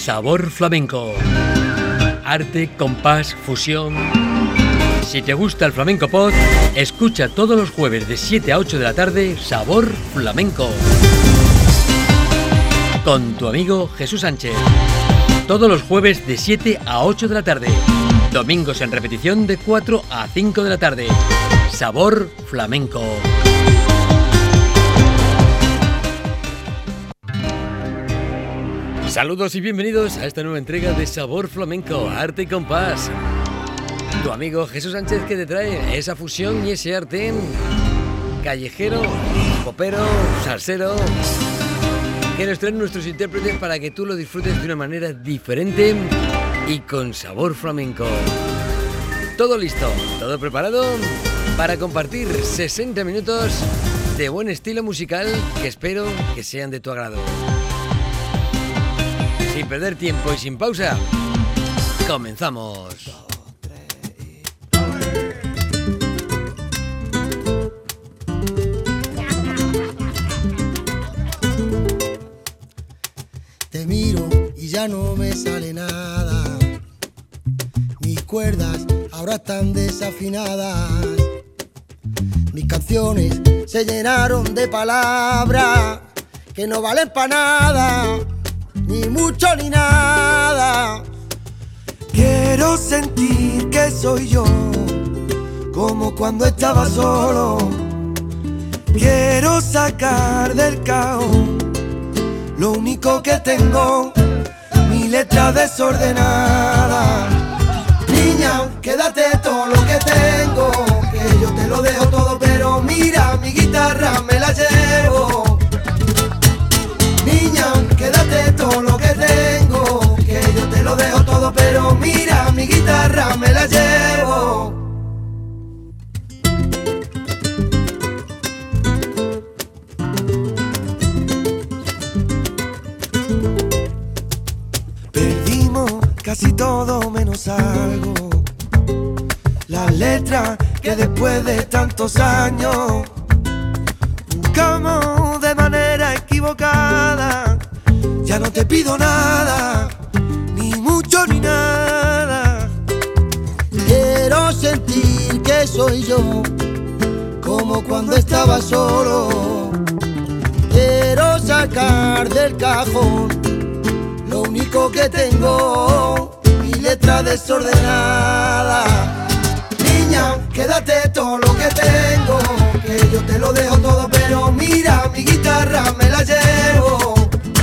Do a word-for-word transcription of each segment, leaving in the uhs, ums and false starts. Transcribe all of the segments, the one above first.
Sabor Flamenco. Arte, compás, fusión. Si te gusta el flamenco pod, escucha todos los jueves de siete a ocho de la tarde Sabor Flamenco con tu amigo Jesús Sánchez. Todos los jueves de siete a ocho de la tarde. Domingos en repetición de cuatro a cinco de la tarde. Sabor Flamenco. Saludos y bienvenidos a esta nueva entrega de Sabor Flamenco, Arte y Compás. Tu amigo Jesús Sánchez, que te trae esa fusión y ese arte callejero, popero, salsero, que nos traen nuestros intérpretes para que tú lo disfrutes de una manera diferente y con sabor flamenco. Todo listo, todo preparado para compartir sesenta minutos de buen estilo musical que espero que sean de tu agrado. Sin perder tiempo y sin pausa, comenzamos. Te miro y ya no me sale nada. Mis cuerdas ahora están desafinadas. Mis canciones se llenaron de palabras que no valen para nada, ni mucho ni nada. Quiero sentir que soy yo, como cuando estaba solo. Quiero sacar del caos lo único que tengo, mi letra desordenada. Niña, quédate todo lo que tengo, que yo te lo dejo todo, pero mira, mi guitarra me la llevo. Niña, quédate todo lo que tengo, que yo te lo dejo todo, pero mira, mi guitarra me la llevo. Casi todo menos algo. La letra que después de tantos años buscamos de manera equivocada. Ya no te pido nada, ni mucho ni nada. Quiero sentir que soy yo, como cuando estaba solo. Quiero sacar del cajón lo único que tengo, mi letra desordenada. Niña, quédate todo lo que tengo, que yo te lo dejo todo, pero mira, mi guitarra me la llevo.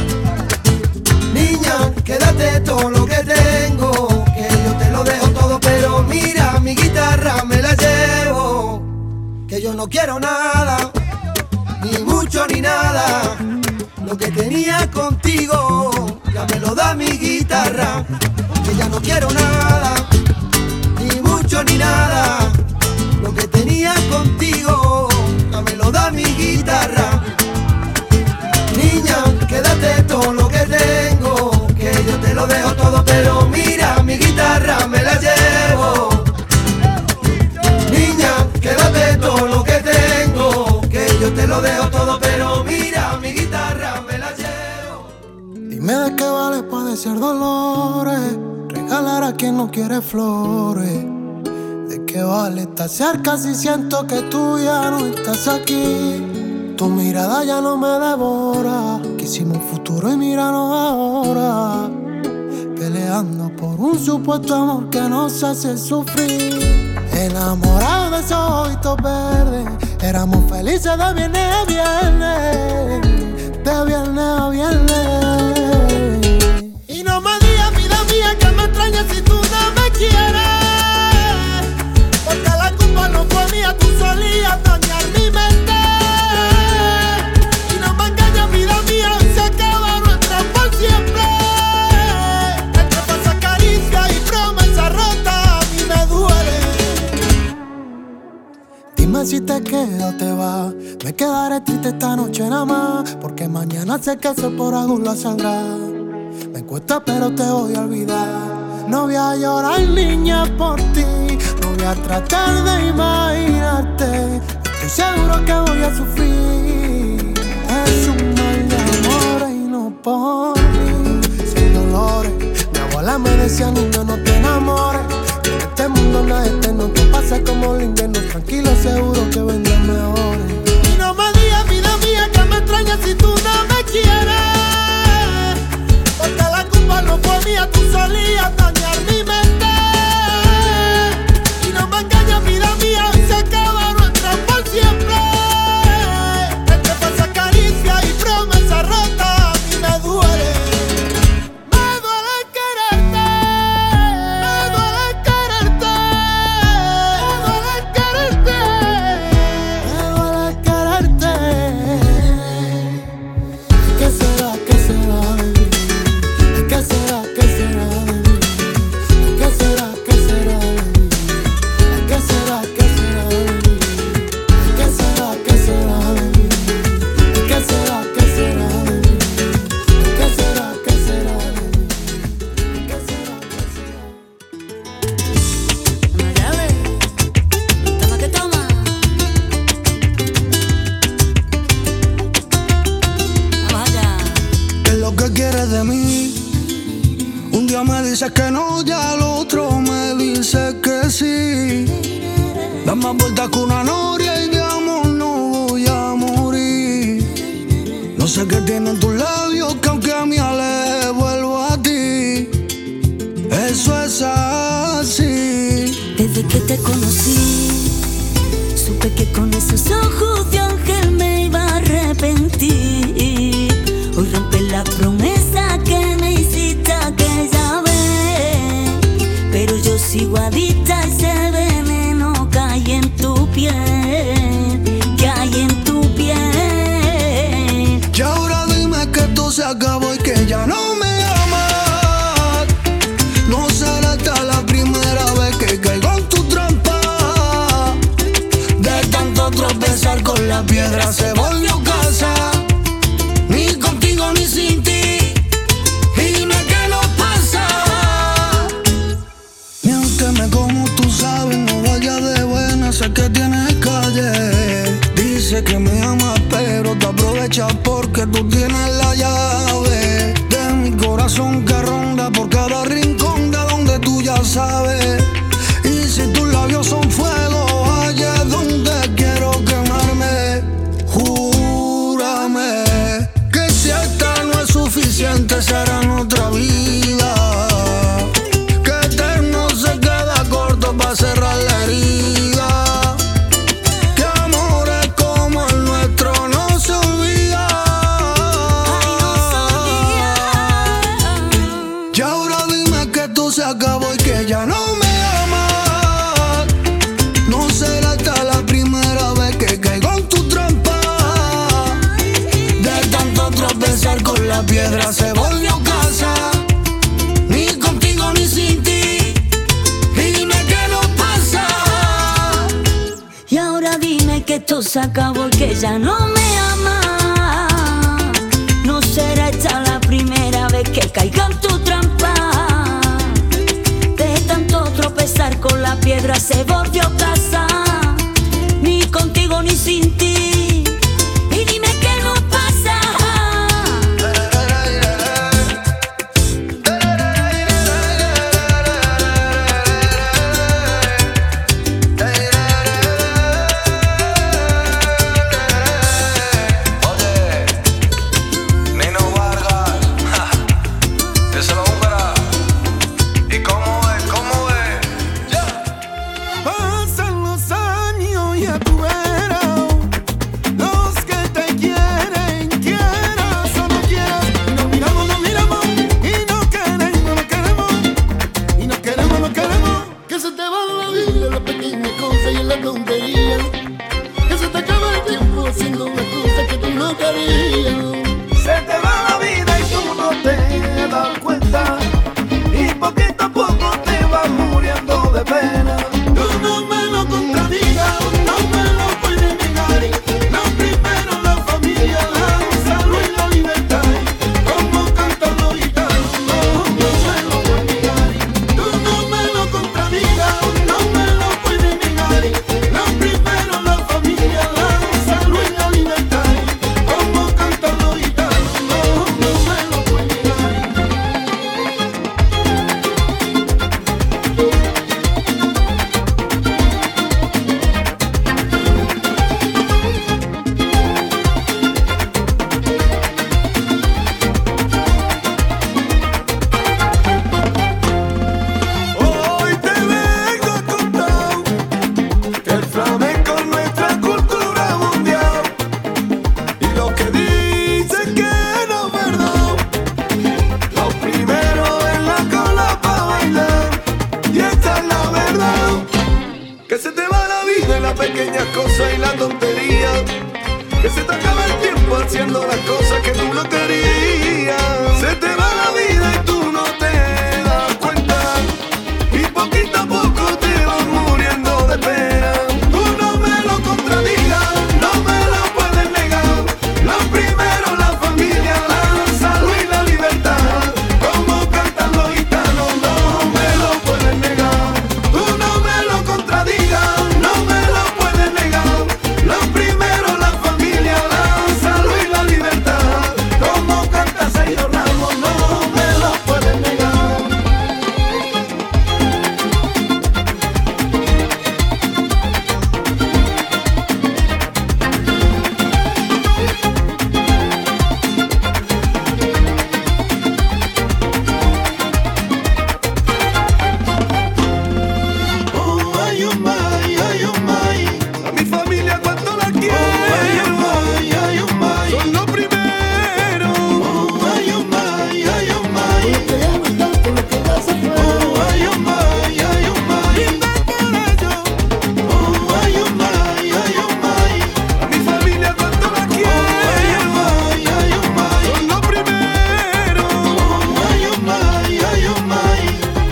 Niña, quédate todo lo que tengo, que yo te lo dejo todo, pero mira, mi guitarra me la llevo. Que yo no quiero nada, ni mucho ni nada. Lo que tenía contigo ya me lo da mi guitarra, que ya no quiero nada, ni mucho ni nada. Lo que tenía contigo ya me lo da mi guitarra. Niña, quédate todo lo que tengo, que yo te lo dejo todo, pero mira, mi guitarra me la llevo. Niña, quédate todo lo que tengo, que yo te lo dejo todo, pero mira, mi guitarra me la llevo. Dime de qué vale padecer dolores, regalar a quien no quiere flores. De qué vale estar cerca si siento que tú ya no estás aquí. Tu mirada ya no me devora, quisimos un futuro y míranos ahora, peleando por un supuesto amor que nos hace sufrir. Enamorados de esos ojitos verdes, éramos felices de viernes a viernes, de viernes a viernes. Y no me digas, vida mía, que me extrañas si tú no me quieres, porque la culpa no fue mía, tú solías dañar mi mente. Y no me engañes, vida mía, hoy se acaba nuestra por siempre. Entre falsas caricias y promesas rotas, a mí me duele. Dime si te quedas o te vas, me quedaré triste esta noche nada más, porque mañana sé que eso por alguna saldrá. Me cuesta pero te voy a olvidar. No voy a llorar, niña, por ti, no voy a tratar de imaginarte. Estoy seguro que voy a sufrir. Es un mal de amor y no por mí, sin dolores decía niño no te enamores, que en este mundo nada es eterno, te pasa como el invierno, tranquilo seguro que vendrán mejores. Y no me digas vida mía que me extrañas si tú no me quieres, porque la culpa no fue mía, tú solías dañar mi mente. Y no me engañas vida mía, hoy se acaba nuestra por siempre. Entre falsas caricias y promesas rotas a mí me duele. Dices que no, ya el otro me dice que sí. Da más vueltas que una noria y de amor no voy a morir. No sé qué tienen tus labios que aunque a mí aleje vuelvo a ti. Eso es así. Desde que te conocí, supe que con esos ojos de ángel me iba a arrepentir. Hoy rompes la promesa que me hiciste aquella vez. Pero yo sigo adicta a ese veneno que hay en tu piel, que hay en tu piel. Y ahora dime que esto se acabó y que ya no me amas. No será esta la primera vez que caigo en tu trampa. De tanto tropezar con la piedra se volvió casa. Ni contigo ni sin ti. Como tú sabes, no vaya de buena, sé que tienes calle. Dice que me amas, pero te aprovechas porque tú tienes la llave de mi corazón que ronda por cada rincón de donde tú ya sabes. Y si tus labios son fuego, allá es donde quiero quemarme. Júrame que si esta no es suficiente, será en otra vida. Pa' cerrar la herida, que amores como el nuestro no se olvida. Ay, no se olvida. Y ahora dime que esto se acabó y que ya no me amas. No será esta la primera vez que caigo en tu trampa. De tanto tropezar con la piedra se volvió casa. Ni contigo ni sin ti. Que esto se acabó y que ya no me ama. No será esta la primera vez que caiga en tu trampa. De tanto tropezar con la piedra se volvió casa. Ni contigo ni sin ti. Y dime qué nos pasa. pequeñas cosas y la tontería, que se te acaba el tiempo haciendo las cosas que tú no querías. Se te va la vida y tú no te das cuenta, y poquito a poco te vas muriendo de pena. Tú no me lo contradigas, no me lo puedes negar. Lo primero la familia, la salud y la libertad, como cantan los gitanos, no me lo puedes negar. Tú no me lo contradigas, no me lo puedes negar. Lo primero la familia, la salud y la libertad, como canta Sergio Ramos, no me lo puedes negar. Oh, ay, oh, my, ay, oh, my. A mi familia cuánto la quiero. Oh, ay, oh, my, ay, oh, my. Son lo primero. Oh, ay, oh, my, ay, oh, my. Oh, ay, oh, my, ay, oh, my. Linda por ello. Oh, ay, oh, my, ay, oh, my. A mi familia cuánto la quiero. Oh, ay, oh, my, ay, oh, my. Son lo primero. Oh, ay, oh, my, ay, oh, my.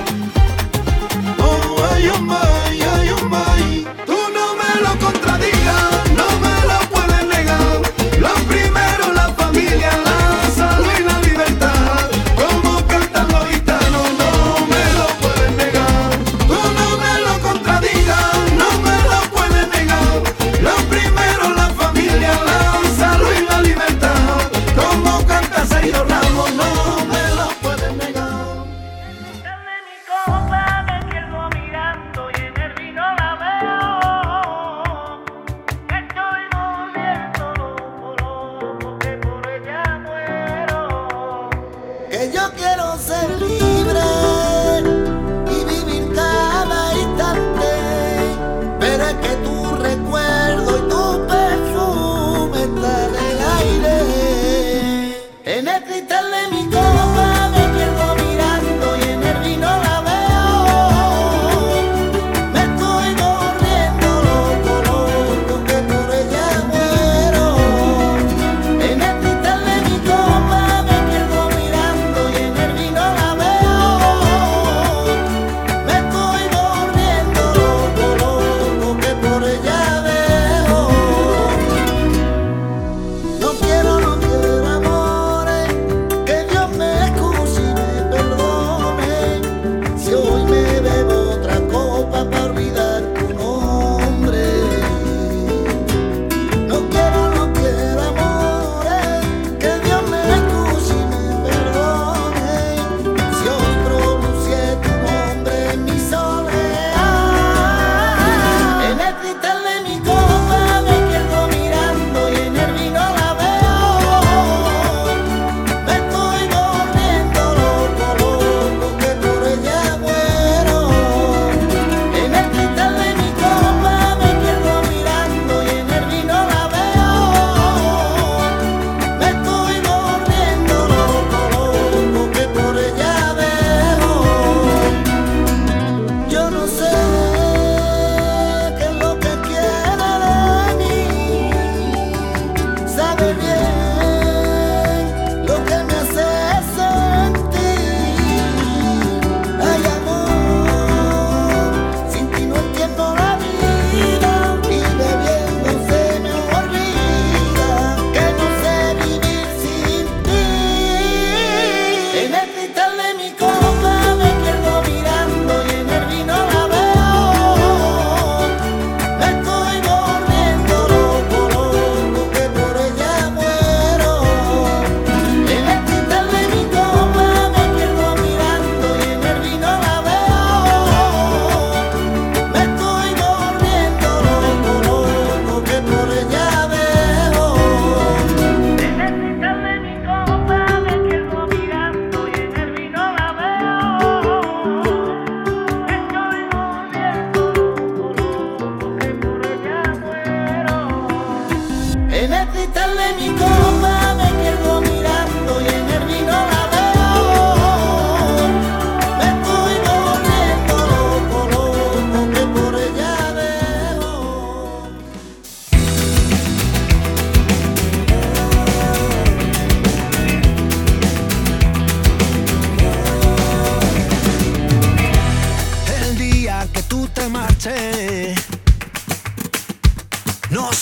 Oh, ay, oh, my, ay, oh, my. Tú no me lo contradigas, no me lo puedes negar. Lo primero la familia, la salud y la libertad, como cantan los gitanos, no me lo puedes negar. Tú no me lo contradigas, no me lo puedes negar. Lo primero la familia, la salud y la libertad, como canta Sergio Ramos, no me lo puedes negar. Dame mi copa, me quedo mirando y en el vino la veo. Estoy volviendo loco, loco, que por ella muero. Que yo quiero ser libre y vivir cada instante, pero es que tu recuerdo y tu perfume están en el aire. En el cristal de mi copa me pierdo mirando y en el vino la veo. Me estoy volviendo loco, loco, que por ella muero. En el cristal de mi copa me pierdo mirando y en el vino la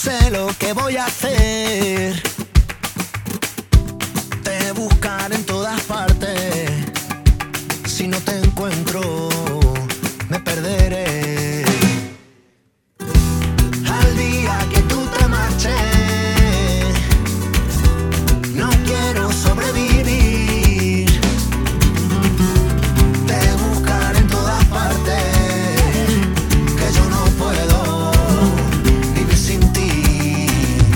sé lo que voy a hacer. Te buscaré en todas partes. Si no te encuentro, me perderé. Al día que tú te marches, no quiero sobrevivir. Te buscaré en todas partes, que yo no puedo vivir sin ti.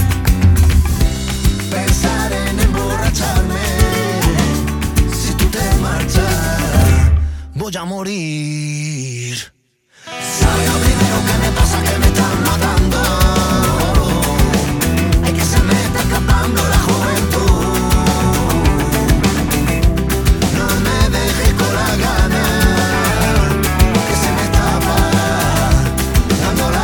Pensar en emborracharme, si tú te marchas, voy a morir. ¿Sabes lo primero que me pasa? Que me están matando. Hay que se me está escapando la juventud. No me dejes con la gana, que se me está apagando la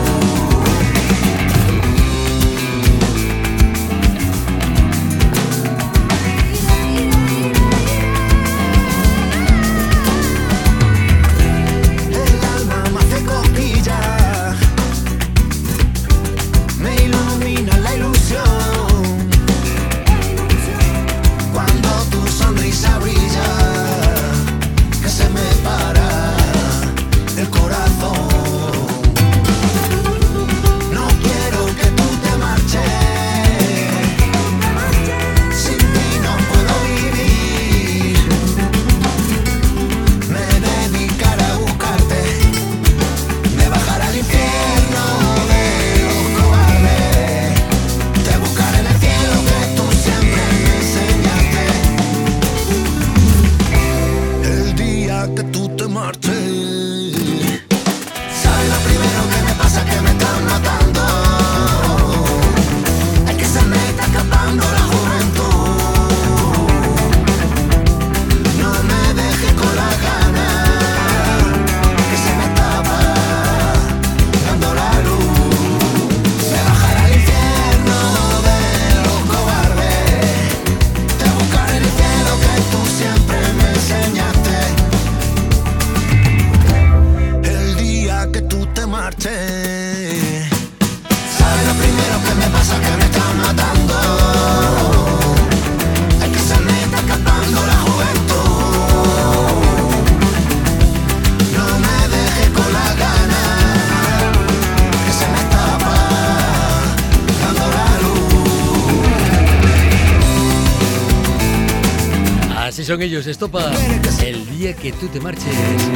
Son ellos, Estopa, el día que tú te marches.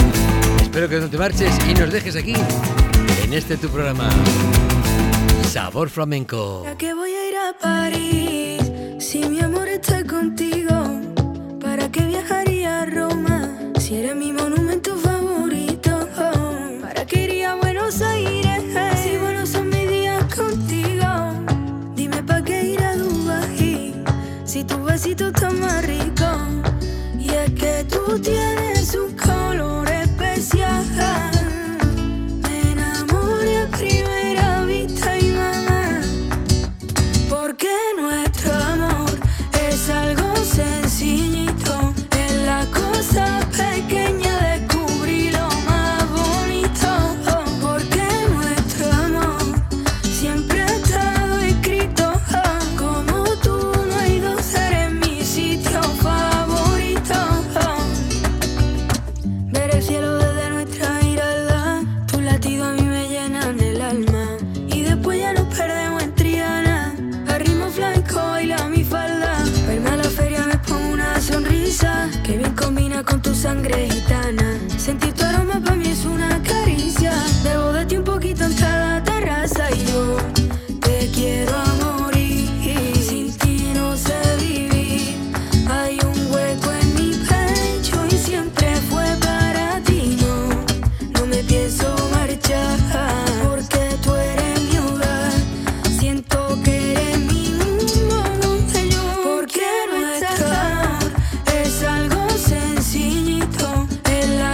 Espero que no te marches y nos dejes aquí, en este tu programa, Sabor Flamenco. ¿Para qué voy a ir a París si mi amor está contigo? ¿Para qué viajaría a Roma si eres mi monumento favorito? ¿Para qué iría a Buenos Aires si buenos son mis días contigo? Dime ¿para qué ir a Dubái si tu besito está más rico? Y es que tú tienes un color especial. Me enamoré a primera vista y mamá, porque nuestro amor es algo sencillito. En la cosa pequeña descubrí lo más bonito. Porque nuestro amor siempre ha estado escrito. Como tú no hay dos, eres mi sitio favorito. Ver el cielo desde nuestra mirada, tus latidos a mí me llenan el alma. Y después ya nos perdemos en Triana, a ritmo flamenco baila mi falda. Verme a la feria me pongo una sonrisa que bien combina con tu sangre gitana. Sentir tu aroma para mí es una caricia. Bebo de ti un poquito en cada terraza y yo te quiero a morir. Sin ti no sé vivir. Hay un hueco en mi pecho y siempre fue para ti. No, no me pienso marchar, porque tú eres mi hogar. Siento que eres mi mundo donde yo. Porque nuestro amor es algo sencillito. En la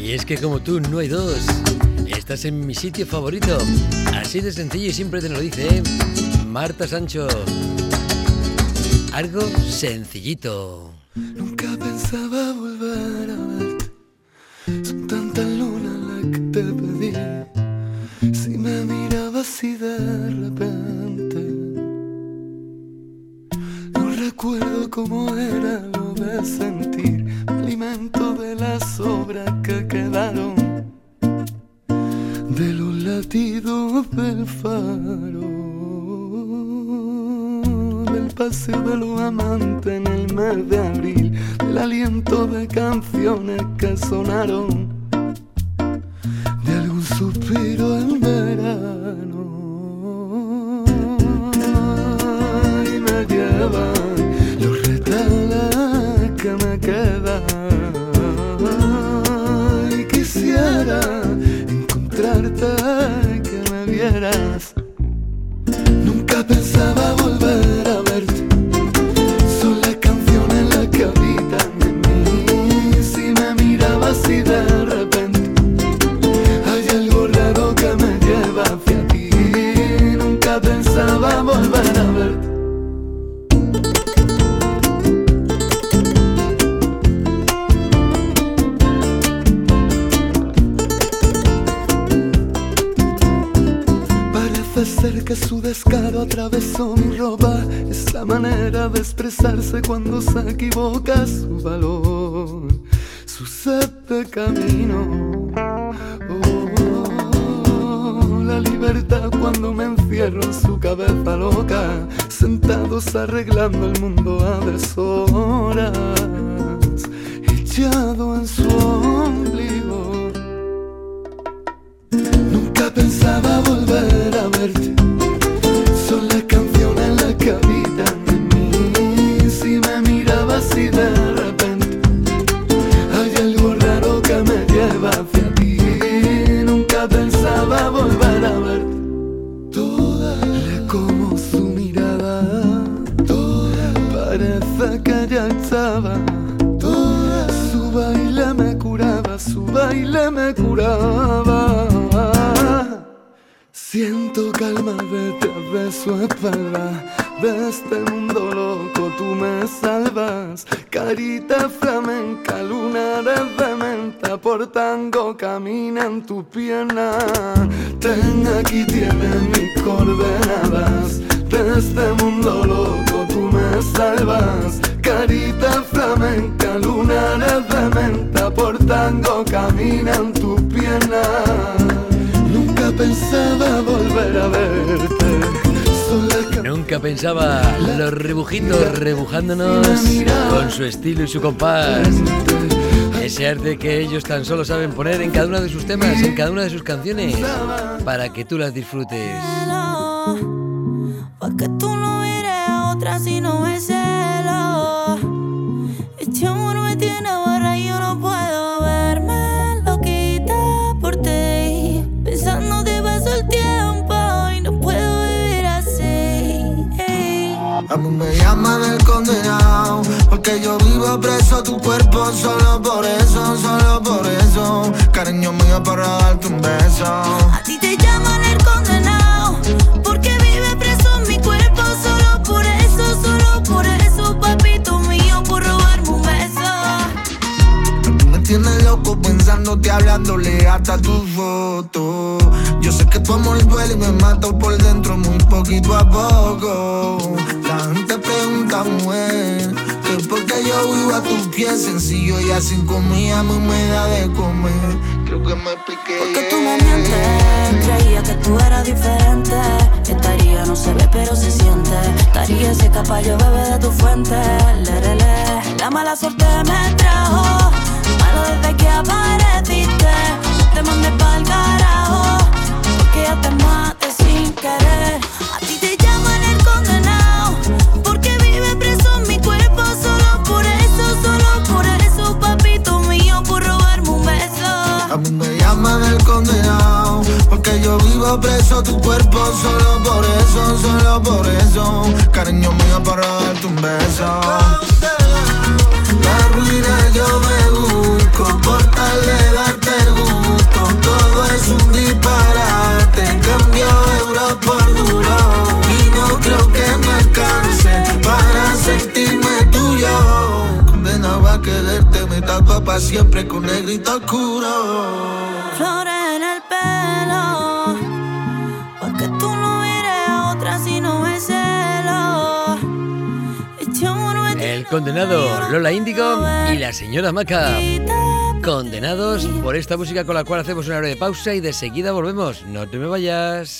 Y es que como tú no hay dos. Estás en mi sitio favorito. Así de sencillo y siempre te lo dice, ¿eh? Marta Sancho. Algo sencillito. Nunca pensaba volver a verte. Son tantas lunas las que te pedí. Si me mirabas así de repente. No recuerdo cómo era lo de sentir. Me alimento de las sobras que quedaron de los latidos del faro, del paseo de los amantes en el mes de abril, del aliento de canciones que sonaron, de algún suspiro en verano. Y me llevan los retales que me quedan. Y quisiera que me vieras. Nunca pensaba volver a verte. Son las canciones las que habitan en mí. Si me mirabas así de repente, hay algo raro que me lleva hacia ti. Nunca pensaba volver a verte. Ser que su descaro atravesó mi ropa. Es la manera de expresarse cuando se equivoca. Su valor, su sed de camino. Oh, la libertad cuando me encierro en su cabeza loca. Sentados arreglando el mundo a deshoras, echado en su ombligo. Nunca pensaba volver a verte. Son las canciones las que habitan en mí. Si me mirabas así de repente, hay algo raro que me lleva hacia ti. Nunca pensaba volver a verte. Toda le como su mirada. Toda parece que ya estaba. Toda su baile me curaba. Su baile me curaba. Siento calma detrás de su espalda. De este mundo loco tú me salvas. Carita flamenca, lunares de menta. Por tango camina en tus piernas. Ten, aquí tienes mis coordenadas. De este mundo loco tú me salvas. Carita flamenca, lunares de menta. Por tango camina en tus piernas. Nunca pensaba volver a verte. Nunca pensaba los rebujitos rebujándonos con su estilo y su compás. Ese arte que ellos tan solo saben poner en cada uno de sus temas, en cada una de sus canciones, para que tú las disfrutes. Pa' que tú no mires a otra si no me celo. Este amor me tiene barra y yo no puedo verme loquita por ti. Pensándote paso el tiempo y no puedo vivir así. A mí me llaman el condenado, porque yo vivo preso tu cuerpo. Solo por eso, solo por eso. Cariño mío, para darte un beso. A ti te llaman el condenado, porque vive preso en mi cuerpo. Solo por eso, solo por eso. Papito mío, por robarme un beso. Tú me tienes loco pensándote, hablándole hasta tu foto. Yo sé que tu amor duele y me mata por dentro muy poquito a poco. La gente pregunta, mujer, que porque yo vivo a tus pies, sencillo y así comida a mí me da de comer. Creo que me expliqué. Porque tú me mientes, creía que tú eras diferente. Estaría no se ve pero se siente. Estaría seca pa' yo beber de tu fuente. Lerele. La mala suerte me trajo, malo desde que apareciste. No te mandé pa'l carajo, porque ya te maté sin querer. A ti te llaman el condenado, porque vive preso en mi cuerpo. Solo por eso, solo por eso. Papito mío, por robarme un beso. A mí me llaman el condenado, porque yo vivo preso tu cuerpo. Solo por eso, solo por eso. Cariño mío, para darte un beso. La ruina yo me busco, por tal de darte siempre con negrito oscuro. Flores en el pelo, porque tú no mires a otra si no es celo. Este amor me tiene El condenado Lola Índigo y la señora Maca. quita. Condenados por esta música con la cual hacemos una breve pausa y de seguida volvemos. No te me vayas.